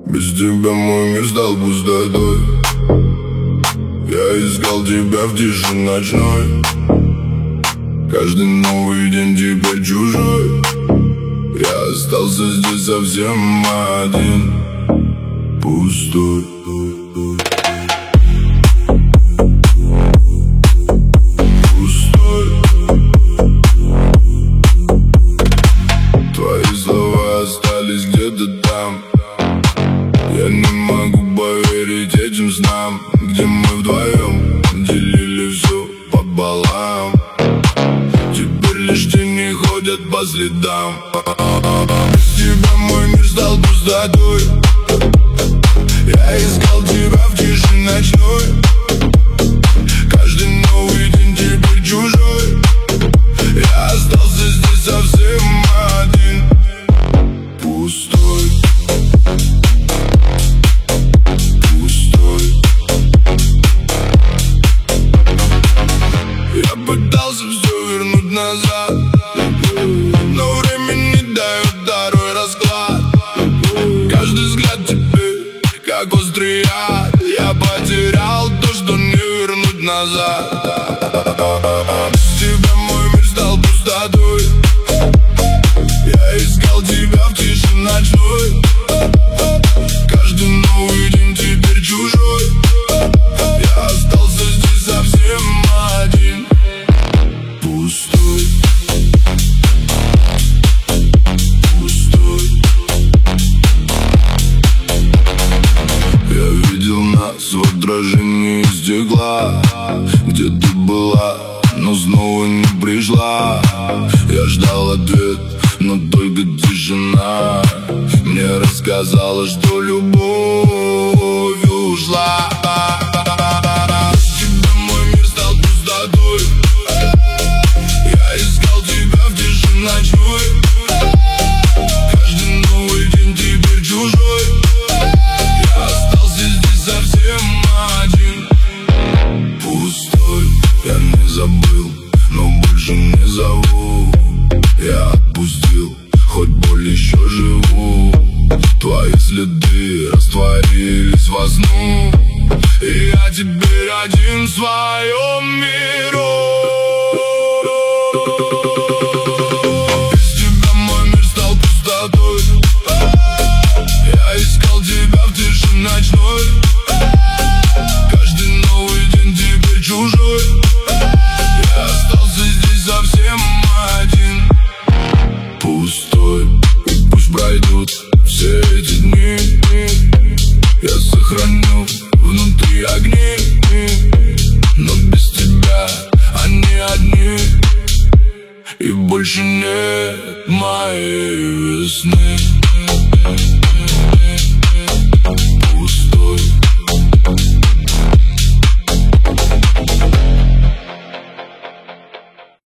Без тебя мой мир стал пустотой. Я искал тебя в тиши ночной. Каждый новый день теперь чужой. Я остался здесь совсем один, пустой. Твои слова остались где-то там. Я не могу поверить этим снам, где мы вдвоем делили все пополам. Теперь лишь тени ходят по следам. Без тебя мой мир стал пустотой. Я искал тебя в тиши ночной. Каждый новый день теперь чужой. Я остался здесь совсем один, пустой. Я пытался все вернуть назад, но время не дает второй расклад. Каждый взгляд тебе как острый яд. Я потерял то, что не вернуть назад. Без тебя мой мир стал пустотой. Я искал тебя в тиши ночной. Каждый новый день теперь чужой. Я остался здесь совсем один, пустой. Пустой. Я видел нас в отражении стекла, где ты была, но снова не пришла. Я ждал ответ, но только тишина мне рассказала, что любовь ушла. Без тебя мой мир стал пустотой. Я искал тебя в тиши ночной. Каждый новый день теперь чужой. Я остался здесь совсем один, пустой. Я не забыл, но больше не зову. Я отпустил, хоть боль еще живу. Твои следы растворились во сну, и я теперь один в своем миру. Без тебя мой мир стал пустотой. Я искал тебя в тиши ночной. Каждый новый день теперь чужой. Я остался здесь совсем один, пустой. И пусть пройдут все эти дни, я сохраню внутри огни, но без тебя они одни, и больше нет моей весны.